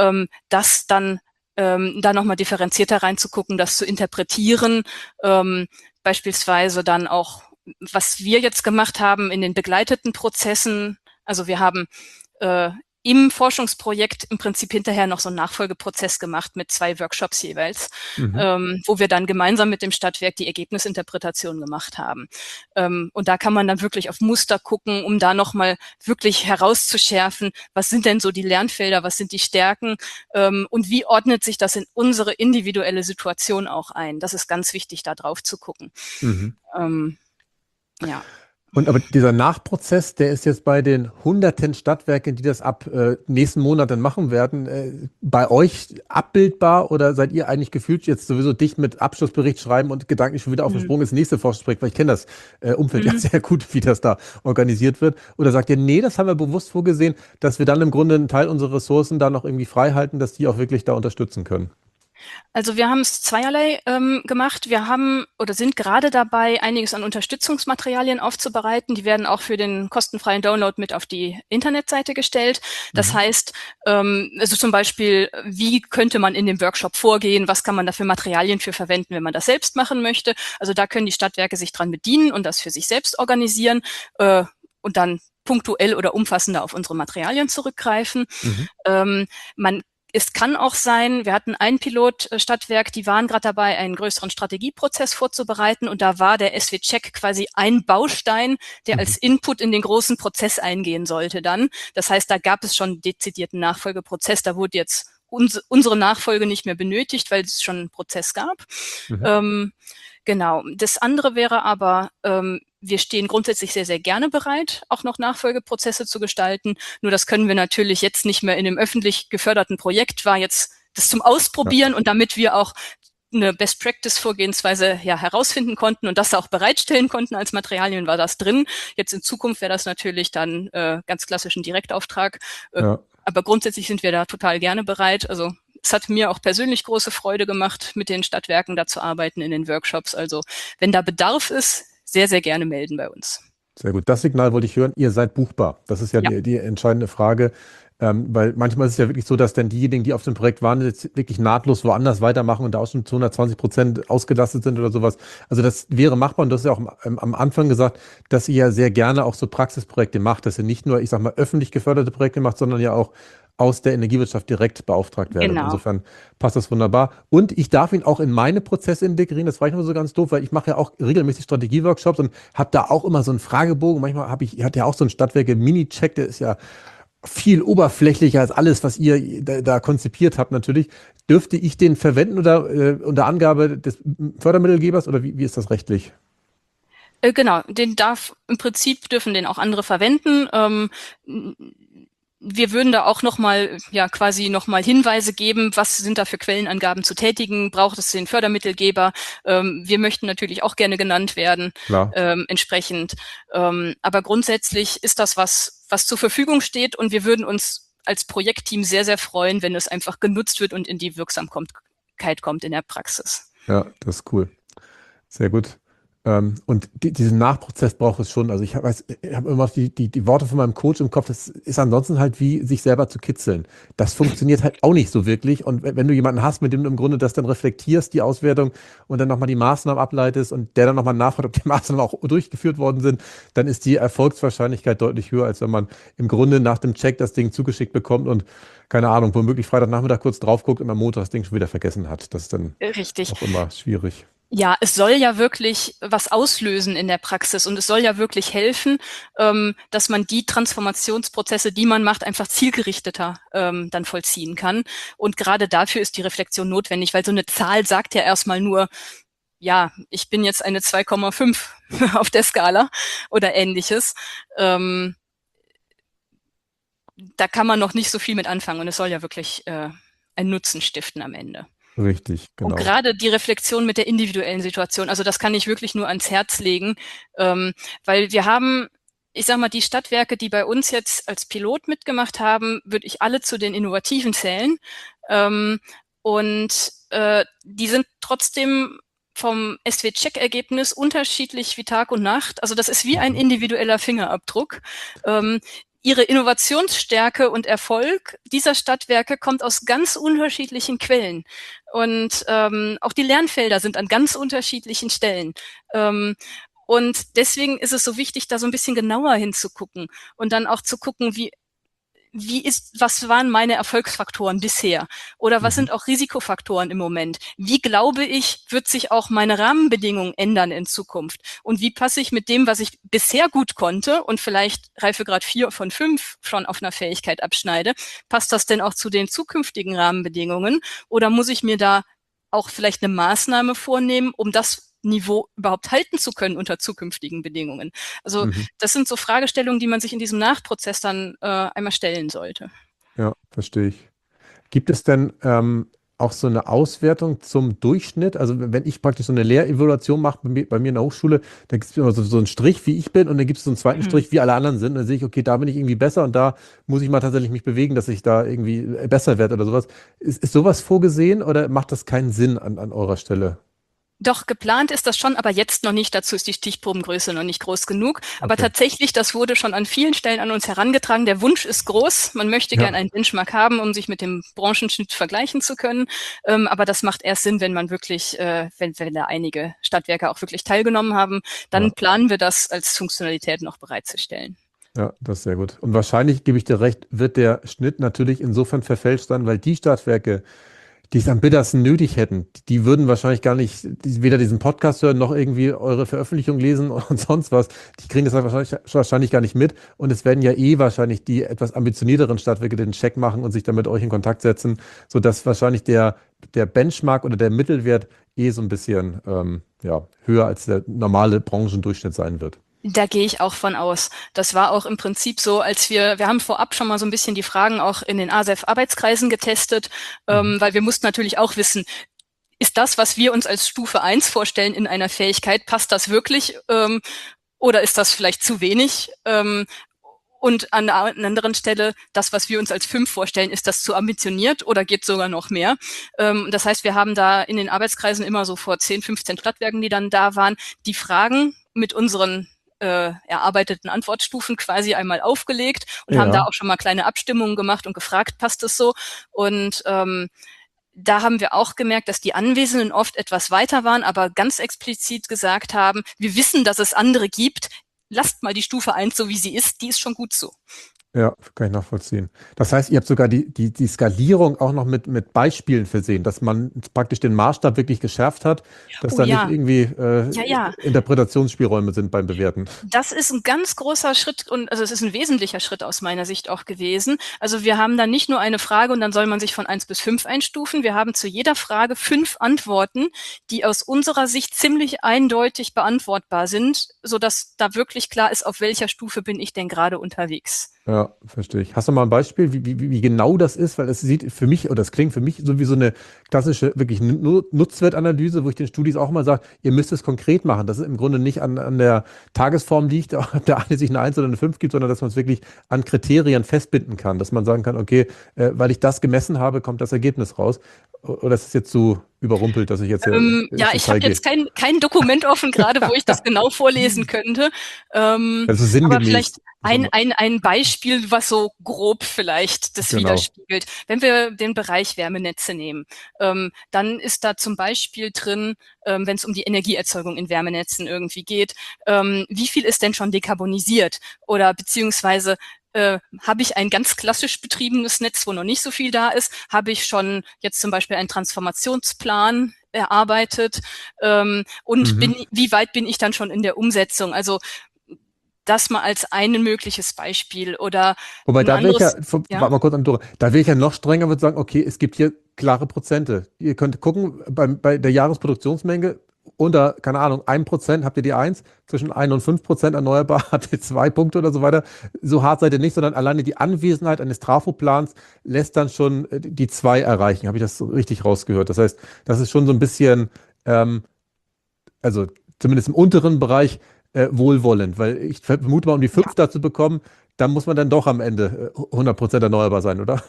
das dann da nochmal differenzierter reinzugucken, das zu interpretieren, beispielsweise dann auch, was wir jetzt gemacht haben in den begleiteten Prozessen. Also wir haben äh, im Forschungsprojekt im Prinzip hinterher noch so einen Nachfolgeprozess gemacht mit 2 Workshops jeweils, Mhm. wo wir dann gemeinsam mit dem Stadtwerk die Ergebnisinterpretation gemacht haben. Und da kann man dann wirklich auf Muster gucken, um da nochmal wirklich herauszuschärfen, was sind denn so die Lernfelder, was sind die Stärken, und wie ordnet sich das in unsere individuelle Situation auch ein. Das ist ganz wichtig, da drauf zu gucken. Mhm. Ähm, ja. Und aber dieser Nachprozess, der ist jetzt bei den hunderten Stadtwerken, die das ab nächsten Monat dann machen werden, bei euch abbildbar oder seid ihr eigentlich gefühlt jetzt sowieso dicht mit Abschlussbericht schreiben und gedanklich schon wieder auf dem Mhm. Sprung ins nächste Forschungsprojekt, weil ich kenne das Umfeld ja Mhm. sehr gut, wie das da organisiert wird? Oder sagt ihr, nee, das haben wir bewusst vorgesehen, dass wir dann im Grunde einen Teil unserer Ressourcen da noch irgendwie frei halten, dass die auch wirklich da unterstützen können? Also wir haben es zweierlei gemacht. Wir haben oder sind gerade dabei, einiges an Unterstützungsmaterialien aufzubereiten. Die werden auch für den kostenfreien Download mit auf die Internetseite gestellt. Das Mhm. heißt, also zum Beispiel, wie könnte man in dem Workshop vorgehen? Was kann man da für Materialien für verwenden, wenn man das selbst machen möchte? Also da können die Stadtwerke sich dran bedienen und das für sich selbst organisieren und dann punktuell oder umfassender auf unsere Materialien zurückgreifen. Mhm. Man Es kann auch sein, wir hatten ein Pilotstadtwerk, die waren gerade dabei, einen größeren Strategieprozess vorzubereiten und da war der SW-Check quasi ein Baustein, der als Input in den großen Prozess eingehen sollte dann. Das heißt, da gab es schon einen dezidierten Nachfolgeprozess, da wurde jetzt unsere Nachfolge nicht mehr benötigt, weil es schon einen Prozess gab. Genau. Das andere wäre aber, wir stehen grundsätzlich sehr, sehr gerne bereit, auch noch Nachfolgeprozesse zu gestalten. Nur das können wir natürlich jetzt nicht mehr in einem öffentlich geförderten Projekt, war jetzt das zum Ausprobieren und damit wir auch eine Best-Practice-Vorgehensweise herausfinden konnten und das auch bereitstellen konnten als Materialien, war das drin. Jetzt in Zukunft wäre das natürlich dann ganz klassisch ein Direktauftrag. Aber grundsätzlich sind wir da total gerne bereit. Also es hat mir auch persönlich große Freude gemacht, mit den Stadtwerken da zu arbeiten in den Workshops. Also wenn da Bedarf ist, sehr, sehr gerne melden bei uns. Sehr gut. Das Signal wollte ich hören. Ihr seid buchbar. Das ist ja die entscheidende Frage. Weil manchmal ist es ja wirklich so, dass dann diejenigen, die auf dem Projekt waren, jetzt wirklich nahtlos woanders weitermachen und da auch schon zu 120% ausgelastet sind oder sowas. Also das wäre machbar und das ist ja auch am Anfang gesagt, dass ihr ja sehr gerne auch so Praxisprojekte macht, dass ihr nicht nur, ich sag mal, öffentlich geförderte Projekte macht, sondern ja auch aus der Energiewirtschaft direkt beauftragt werdet. Genau. Insofern passt das wunderbar. Und ich darf ihn auch in meine Prozesse integrieren. Das war ich nur so ganz doof, weil ich mache ja auch regelmäßig Strategieworkshops und habe da auch immer so einen Fragebogen. Manchmal hat ja auch so einen Stadtwerke-Mini-Check, der ist ja viel oberflächlicher als alles, was ihr da konzipiert habt natürlich. Dürfte ich den verwenden oder unter Angabe des Fördermittelgebers oder wie ist das rechtlich? Genau, im Prinzip dürfen den auch andere verwenden. Wir würden da auch nochmal Hinweise geben, was sind da für Quellenangaben zu tätigen, braucht es den Fördermittelgeber. Wir möchten natürlich auch gerne genannt werden, entsprechend. Aber grundsätzlich ist das was zur Verfügung steht und wir würden uns als Projektteam sehr, sehr freuen, wenn es einfach genutzt wird und in die Wirksamkeit kommt in der Praxis. Ja, das ist cool. Sehr gut. Und diesen Nachprozess braucht es schon. Also ich habe immer die Worte von meinem Coach im Kopf, das ist ansonsten halt wie sich selber zu kitzeln. Das funktioniert halt auch nicht so wirklich. Und wenn du jemanden hast, mit dem du im Grunde das dann reflektierst, die Auswertung, und dann nochmal die Maßnahmen ableitest und der dann nochmal nachfragt, ob die Maßnahmen auch durchgeführt worden sind, dann ist die Erfolgswahrscheinlichkeit deutlich höher, als wenn man im Grunde nach dem Check das Ding zugeschickt bekommt und keine Ahnung, womöglich Freitagnachmittag kurz drauf guckt und am Montag das Ding schon wieder vergessen hat. Das ist dann Richtig. auch immer schwierig. Ja, es soll ja wirklich was auslösen in der Praxis und es soll ja wirklich helfen, dass man die Transformationsprozesse, die man macht, einfach zielgerichteter dann vollziehen kann. Und gerade dafür ist die Reflexion notwendig, weil so eine Zahl sagt ja erstmal nur, ja, ich bin jetzt eine 2,5 auf der Skala oder ähnliches. Da kann man noch nicht so viel mit anfangen und es soll ja wirklich einen Nutzen stiften am Ende. Richtig, genau. Und gerade die Reflexion mit der individuellen Situation, also das kann ich wirklich nur ans Herz legen, weil wir haben, ich sag mal, die Stadtwerke, die bei uns jetzt als Pilot mitgemacht haben, würde ich alle zu den Innovativen zählen. Die sind trotzdem vom SW-Check-Ergebnis unterschiedlich wie Tag und Nacht. Also das ist wie ein individueller Fingerabdruck. Ihre Innovationsstärke und Erfolg dieser Stadtwerke kommt aus ganz unterschiedlichen Quellen. Und auch die Lernfelder sind an ganz unterschiedlichen Stellen. Und deswegen ist es so wichtig, da so ein bisschen genauer hinzugucken und dann auch zu gucken, was waren meine Erfolgsfaktoren bisher? Oder was sind auch Risikofaktoren im Moment? Wie glaube ich, wird sich auch meine Rahmenbedingungen ändern in Zukunft? Und wie passe ich mit dem, was ich bisher gut konnte und vielleicht Reifegrad 4 von 5 schon auf einer Fähigkeit abschneide, passt das denn auch zu den zukünftigen Rahmenbedingungen? Oder muss ich mir da auch vielleicht eine Maßnahme vornehmen, um das Niveau überhaupt halten zu können unter zukünftigen Bedingungen. Also das sind so Fragestellungen, die man sich in diesem Nachprozess dann einmal stellen sollte. Ja, verstehe ich. Gibt es denn auch so eine Auswertung zum Durchschnitt? Also wenn ich praktisch so eine Lehrevaluation mache bei mir in der Hochschule, dann gibt es immer so einen Strich, wie ich bin, und dann gibt es so einen zweiten Strich, wie alle anderen sind. Und dann sehe ich, okay, da bin ich irgendwie besser und da muss ich mal tatsächlich mich bewegen, dass ich da irgendwie besser werde oder sowas. Ist sowas vorgesehen oder macht das keinen Sinn an eurer Stelle? Doch, geplant ist das schon, aber jetzt noch nicht. Dazu ist die Stichprobengröße noch nicht groß genug. Aber tatsächlich, das wurde schon an vielen Stellen an uns herangetragen. Der Wunsch ist groß. Man möchte gern einen Benchmark haben, um sich mit dem Branchenschnitt vergleichen zu können. Aber das macht erst Sinn, wenn man wirklich, wenn da einige Stadtwerke auch wirklich teilgenommen haben. Dann planen wir das als Funktionalität noch bereitzustellen. Ja, das ist sehr gut. Und wahrscheinlich, gebe ich dir recht, wird der Schnitt natürlich insofern verfälscht sein, weil die Stadtwerke, die es am bittersten nötig hätten, die würden wahrscheinlich gar nicht weder diesen Podcast hören noch irgendwie eure Veröffentlichung lesen und sonst was. Die kriegen das dann wahrscheinlich gar nicht mit. Und es werden ja eh wahrscheinlich die etwas ambitionierteren Stadtwerke den Check machen und sich dann mit euch in Kontakt setzen, sodass wahrscheinlich der Benchmark oder der Mittelwert eh so ein bisschen ja, höher als der normale Branchendurchschnitt sein wird. Da gehe ich auch von aus. Das war auch im Prinzip so, als wir haben vorab schon mal so ein bisschen die Fragen auch in den ASEF-Arbeitskreisen getestet, Mhm. weil wir mussten natürlich auch wissen, ist das, was wir uns als Stufe 1 vorstellen in einer Fähigkeit, passt das wirklich oder ist das vielleicht zu wenig? Und an einer anderen Stelle, das, was wir uns als 5 vorstellen, ist das zu ambitioniert oder geht sogar noch mehr? Das heißt, wir haben da in den Arbeitskreisen immer so vor 10, 15 Stadtwerken, die dann da waren, die Fragen mit unseren erarbeiteten Antwortstufen quasi einmal aufgelegt und haben da Ja. auch schon mal kleine Abstimmungen gemacht und gefragt, passt es so? Und da haben wir auch gemerkt, dass die Anwesenden oft etwas weiter waren, aber ganz explizit gesagt haben, wir wissen, dass es andere gibt. Lasst mal die Stufe 1 so, wie sie ist. Die ist schon gut so. Ja, kann ich nachvollziehen. Das heißt, ihr habt sogar die Skalierung auch noch mit Beispielen versehen, dass man praktisch den Maßstab wirklich geschärft hat, dass Oh da nicht ja, irgendwie ja, ja. Interpretationsspielräume sind beim Bewerten. Das ist ein ganz großer Schritt und also es ist ein wesentlicher Schritt aus meiner Sicht auch gewesen. Also wir haben dann nicht nur eine Frage und dann soll man sich von 1 bis 5 einstufen. Wir haben zu jeder Frage 5 Antworten, die aus unserer Sicht ziemlich eindeutig beantwortbar sind, sodass da wirklich klar ist, auf welcher Stufe bin ich denn gerade unterwegs. Ja, verstehe ich. Hast du mal ein Beispiel, wie genau das ist? Weil es sieht für mich, oder es klingt für mich so wie so eine klassische, wirklich Nutzwertanalyse, wo ich den Studis auch mal sage, ihr müsst es konkret machen. Dass es im Grunde nicht an der Tagesform liegt, ob der eine sich eine Eins oder eine 5 gibt, sondern dass man es wirklich an Kriterien festbinden kann. Dass man sagen kann, okay, weil ich das gemessen habe, kommt das Ergebnis raus. Oder ist es jetzt so überrumpelt, dass ich jetzt hier ins Ja, ich habe Detail gehe? jetzt kein Dokument offen gerade, wo ich das genau vorlesen könnte. Also Aber sinngemäß. vielleicht ein Beispiel, was so grob vielleicht das Genau. widerspiegelt. Wenn wir den Bereich Wärmenetze nehmen, dann ist da zum Beispiel drin, wenn es um die Energieerzeugung in Wärmenetzen irgendwie geht, wie viel ist denn schon dekarbonisiert? Oder beziehungsweise habe ich ein ganz klassisch betriebenes Netz, wo noch nicht so viel da ist? Habe ich schon jetzt zum Beispiel einen Transformationsplan erarbeitet? Und Mhm. wie weit bin ich dann schon in der Umsetzung? Also das mal als ein mögliches Beispiel oder Wobei, ein da wäre ich ja, anderes, ja. warte mal kurz an Dora, da wäre ich ja noch strenger, würde sagen, okay, es gibt hier klare Prozente. Ihr könnt gucken, bei der Jahresproduktionsmenge unter, keine Ahnung, 1% habt ihr die 1, zwischen 1 und 5% erneuerbar habt ihr 2 Punkte oder so weiter. So hart seid ihr nicht, sondern alleine die Anwesenheit eines Trafo-Plans lässt dann schon die 2 erreichen. Habe ich das so richtig rausgehört? Das heißt, das ist schon so ein bisschen, ähm, also zumindest im unteren Bereich, wohlwollend, weil ich vermute mal, um die Ja, 5 dazu bekommen, dann muss man dann doch am Ende 100% erneuerbar sein, oder?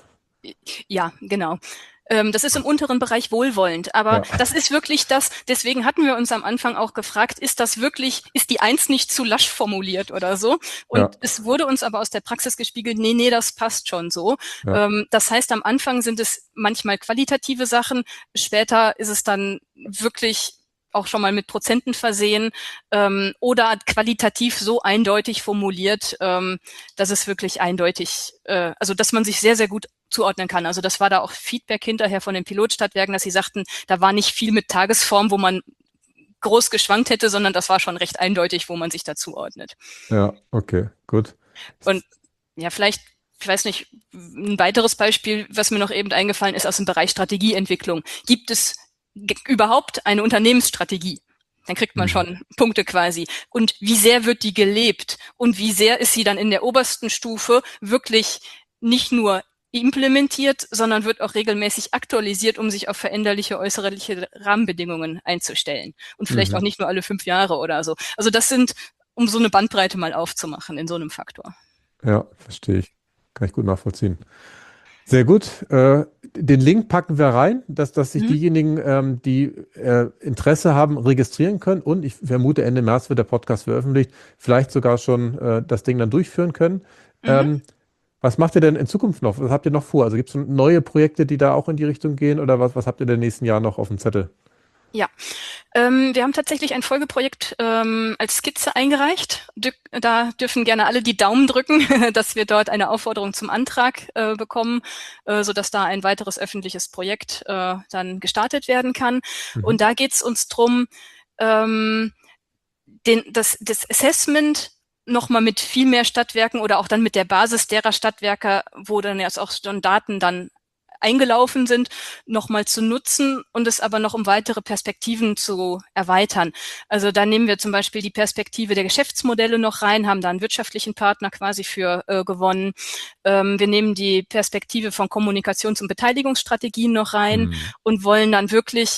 ja, genau. Das ist im unteren Bereich wohlwollend, aber Ja, das ist wirklich das, deswegen hatten wir uns am Anfang auch gefragt, ist die Eins nicht zu lasch formuliert oder so? ja, Und es wurde uns aber aus der Praxis gespiegelt, nee, das passt schon so. ja. Das heißt, am Anfang sind es manchmal qualitative Sachen, später ist es dann wirklich auch schon mal mit Prozenten versehen oder qualitativ so eindeutig formuliert, dass es wirklich eindeutig, also dass man sich sehr, sehr gut zuordnen kann. Also das war da auch Feedback hinterher von den Pilotstadtwerken, dass sie sagten, da war nicht viel mit Tagesform, wo man groß geschwankt hätte, sondern das war schon recht eindeutig, wo man sich da zuordnet. Ja, okay, gut. Und ja, vielleicht, ich weiß nicht, ein weiteres Beispiel, was mir noch eben eingefallen ist aus dem Bereich Strategieentwicklung. Gibt es überhaupt eine Unternehmensstrategie? Dann kriegt man Mhm. schon Punkte quasi. Und wie sehr wird die gelebt? Und wie sehr ist sie dann in der obersten Stufe wirklich nicht nur implementiert, sondern wird auch regelmäßig aktualisiert, um sich auf veränderliche äußerliche Rahmenbedingungen einzustellen. Und vielleicht auch Mhm. nicht nur alle 5 Jahre oder so. Also das sind, um so eine Bandbreite mal aufzumachen in so einem Faktor. Ja, verstehe ich. Kann ich gut nachvollziehen. Sehr gut. Den Link packen wir rein, dass sich Mhm. diejenigen, die Interesse haben, registrieren können. Und ich vermute, Ende März wird der Podcast veröffentlicht. Vielleicht sogar schon das Ding dann durchführen können. Mhm. Ähm, Was macht ihr denn in Zukunft noch? Was habt ihr noch vor? Also gibt es neue Projekte, die da auch in die Richtung gehen? Oder was habt ihr in den nächsten Jahren noch auf dem Zettel? Ja, wir haben tatsächlich ein Folgeprojekt als Skizze eingereicht. Da dürfen gerne alle die Daumen drücken, dass wir dort eine Aufforderung zum Antrag bekommen, sodass da ein weiteres öffentliches Projekt dann gestartet werden kann. Mhm. Und da geht es uns drum, ähm, das Assessment nochmal mit viel mehr Stadtwerken oder auch dann mit der Basis derer Stadtwerke, wo dann jetzt auch schon Daten dann eingelaufen sind, nochmal zu nutzen und es aber noch um weitere Perspektiven zu erweitern. Also da nehmen wir zum Beispiel die Perspektive der Geschäftsmodelle noch rein, haben da einen wirtschaftlichen Partner quasi für gewonnen. Wir nehmen die Perspektive von Kommunikations- und Beteiligungsstrategien noch rein Mhm. und wollen dann wirklich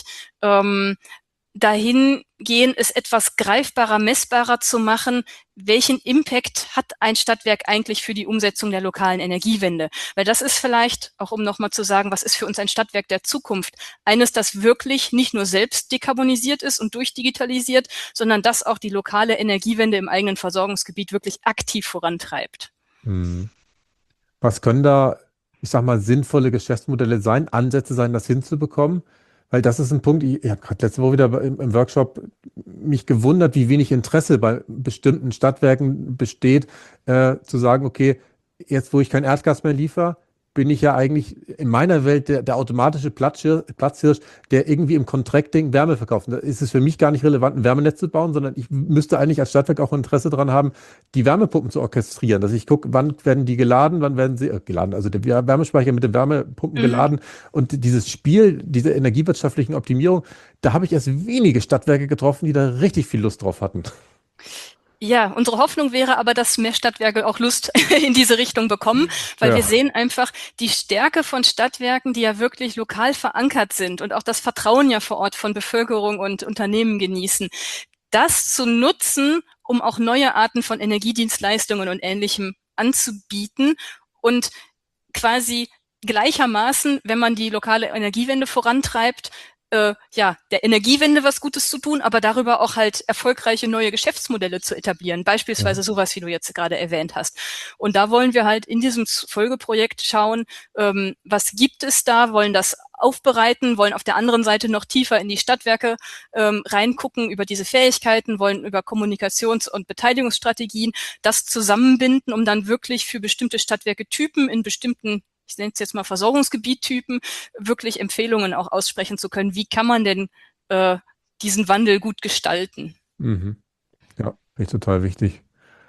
dahin gehen, es etwas greifbarer, messbarer zu machen, welchen Impact hat ein Stadtwerk eigentlich für die Umsetzung der lokalen Energiewende? Weil das ist vielleicht, auch um nochmal zu sagen, was ist für uns ein Stadtwerk der Zukunft? Eines, das wirklich nicht nur selbst dekarbonisiert ist und durchdigitalisiert, sondern das auch die lokale Energiewende im eigenen Versorgungsgebiet wirklich aktiv vorantreibt. Mhm. Was können da, ich sag mal, sinnvolle Geschäftsmodelle sein, Ansätze sein, das hinzubekommen? Weil das ist ein Punkt, ich habe gerade letzte Woche wieder im Workshop mich gewundert, wie wenig Interesse bei bestimmten Stadtwerken besteht, zu sagen, okay, jetzt wo ich kein Erdgas mehr liefere, bin ich ja eigentlich in meiner Welt der automatische Platzhirsch, der irgendwie im Contracting Wärme verkauft. Da ist es für mich gar nicht relevant, ein Wärmenetz zu bauen, sondern ich müsste eigentlich als Stadtwerk auch Interesse daran haben, die Wärmepumpen zu orchestrieren, dass ich gucke, wann werden die geladen, wann werden sie geladen, also der Wärmespeicher mit den Wärmepumpen Mhm. geladen und dieses Spiel, diese energiewirtschaftlichen Optimierung, da habe ich erst wenige Stadtwerke getroffen, die da richtig viel Lust drauf hatten. Ja, unsere Hoffnung wäre aber, dass mehr Stadtwerke auch Lust in diese Richtung bekommen, weil wir Ja. sehen einfach die Stärke von Stadtwerken, die ja wirklich lokal verankert sind und auch das Vertrauen ja vor Ort von Bevölkerung und Unternehmen genießen. Das zu nutzen, um auch neue Arten von Energiedienstleistungen und Ähnlichem anzubieten und quasi gleichermaßen, wenn man die lokale Energiewende vorantreibt, ja, der Energiewende was Gutes zu tun, aber darüber auch halt erfolgreiche neue Geschäftsmodelle zu etablieren. Ja. Beispielsweise sowas, wie du jetzt gerade erwähnt hast. Und da wollen wir halt in diesem Folgeprojekt schauen, was gibt es da, wollen das aufbereiten, wollen auf der anderen Seite noch tiefer in die Stadtwerke reingucken über diese Fähigkeiten, wollen über Kommunikations- und Beteiligungsstrategien das zusammenbinden, um dann wirklich für bestimmte Stadtwerke-Typen in bestimmten, ich nenne es jetzt mal Versorgungsgebiettypen, wirklich Empfehlungen auch aussprechen zu können. Wie kann man denn diesen Wandel gut gestalten? Mhm. Ja, finde ich total wichtig.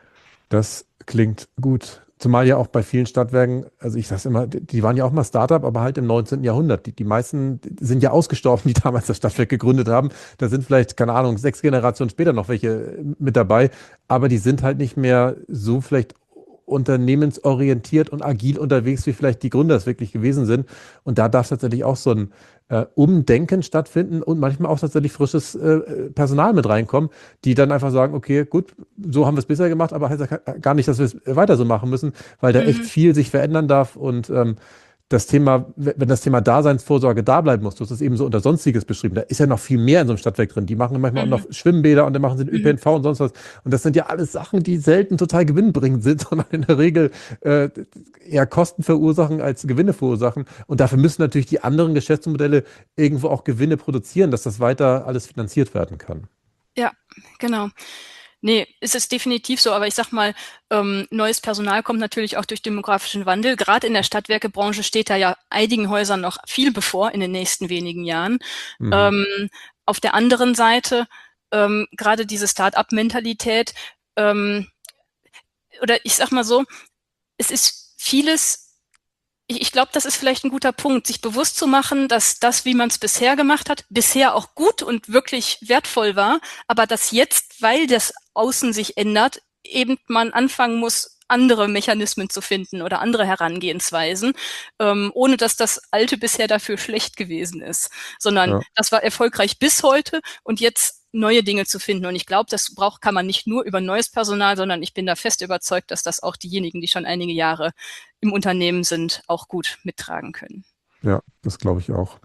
Das klingt gut. Zumal ja auch bei vielen Stadtwerken, also ich sage immer, die waren ja auch mal Startup, aber halt im 19. Jahrhundert. Die meisten sind ja ausgestorben, die damals das Stadtwerk gegründet haben. Da sind vielleicht, keine Ahnung, 6 Generationen später noch welche mit dabei, aber die sind halt nicht mehr so vielleicht unternehmensorientiert und agil unterwegs, wie vielleicht die Gründer es wirklich gewesen sind. Und da darf tatsächlich auch so ein Umdenken stattfinden und manchmal auch tatsächlich frisches Personal mit reinkommen, die dann einfach sagen, okay, gut, so haben wir es bisher gemacht, aber heißt ja gar nicht, dass wir es weiter so machen müssen, weil da echt Mhm. viel sich verändern darf und das Thema, wenn das Thema Daseinsvorsorge da bleiben muss, du hast es eben so unter Sonstiges beschrieben, da ist ja noch viel mehr in so einem Stadtwerk drin. Die machen manchmal auch Mhm. noch Schwimmbäder und dann machen sie den Mhm. ÖPNV und sonst was. Und das sind ja alles Sachen, die selten total gewinnbringend sind, sondern in der Regel äh, eher Kosten verursachen als Gewinne verursachen. Und dafür müssen natürlich die anderen Geschäftsmodelle irgendwo auch Gewinne produzieren, dass das weiter alles finanziert werden kann. Ja, genau. Nee, es ist definitiv so, aber ich sag mal, neues Personal kommt natürlich auch durch demografischen Wandel. Gerade in der Stadtwerkebranche steht da ja einigen Häusern noch viel bevor in den nächsten wenigen Jahren. Mhm. Ähm, auf der anderen Seite, gerade diese Start-up-Mentalität, ähm, oder ich sag mal so, es ist vieles, ich glaube, das ist vielleicht ein guter Punkt, sich bewusst zu machen, dass das, wie man es bisher gemacht hat, bisher auch gut und wirklich wertvoll war, aber dass jetzt, weil das Außen sich ändert, eben man anfangen muss, andere Mechanismen zu finden oder andere Herangehensweisen, ohne dass das Alte bisher dafür schlecht gewesen ist, sondern Ja. das war erfolgreich bis heute und jetzt neue Dinge zu finden. Und ich glaube, kann man nicht nur über neues Personal, sondern ich bin da fest überzeugt, dass das auch diejenigen, die schon einige Jahre im Unternehmen sind, auch gut mittragen können. Ja, das glaube ich auch.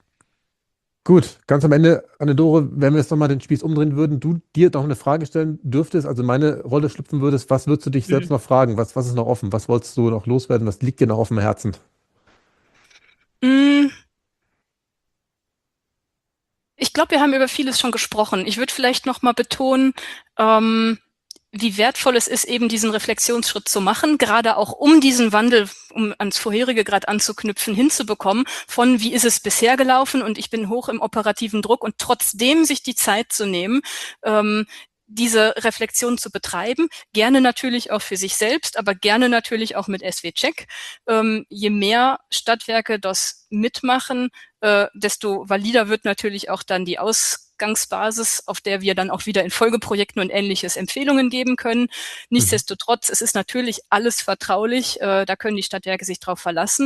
Gut, ganz am Ende, Anne-Dore, wenn wir jetzt nochmal den Spieß umdrehen würden, du dir noch eine Frage stellen dürftest, also meine Rolle schlüpfen würdest, was würdest du dich selbst Mhm. noch fragen? Was ist noch offen? Was wolltest du noch loswerden? Was liegt dir noch auf dem Herzen? Mm, Ich Ich glaube, wir haben über vieles schon gesprochen. Ich würde vielleicht noch mal betonen, wie wertvoll es ist, eben diesen Reflexionsschritt zu machen, gerade auch um diesen Wandel, um ans vorherige gerade anzuknüpfen, hinzubekommen, von wie ist es bisher gelaufen und ich bin hoch im operativen Druck und trotzdem sich die Zeit zu nehmen, diese Reflexion zu betreiben, gerne natürlich auch für sich selbst, aber gerne natürlich auch mit SW-Check. Je mehr Stadtwerke das mitmachen, desto valider wird natürlich auch dann die Ausgangsbasis, auf der wir dann auch wieder in Folgeprojekten und Ähnliches Empfehlungen geben können. Mhm. Nichtsdestotrotz, es ist natürlich alles vertraulich, da können die Stadtwerke sich drauf verlassen.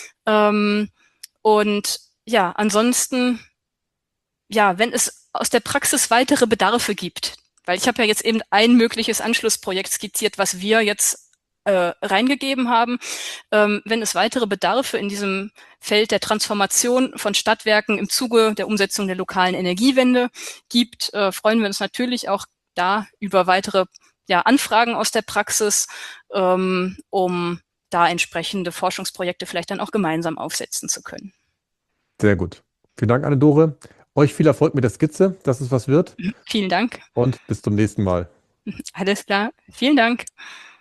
Und ja, ansonsten, ja, wenn es aus der Praxis weitere Bedarfe gibt, weil ich habe ja jetzt eben ein mögliches Anschlussprojekt skizziert, was wir jetzt reingegeben haben. Wenn es weitere Bedarfe in diesem Feld der Transformation von Stadtwerken im Zuge der Umsetzung der lokalen Energiewende gibt, freuen wir uns natürlich auch da über weitere Anfragen aus der Praxis, um da entsprechende Forschungsprojekte vielleicht dann auch gemeinsam aufsetzen zu können. Sehr gut. Vielen Dank, Anne-Dore. Euch viel Erfolg mit der Skizze, dass es was wird. Vielen Dank. Und bis zum nächsten Mal. Alles klar. Vielen Dank.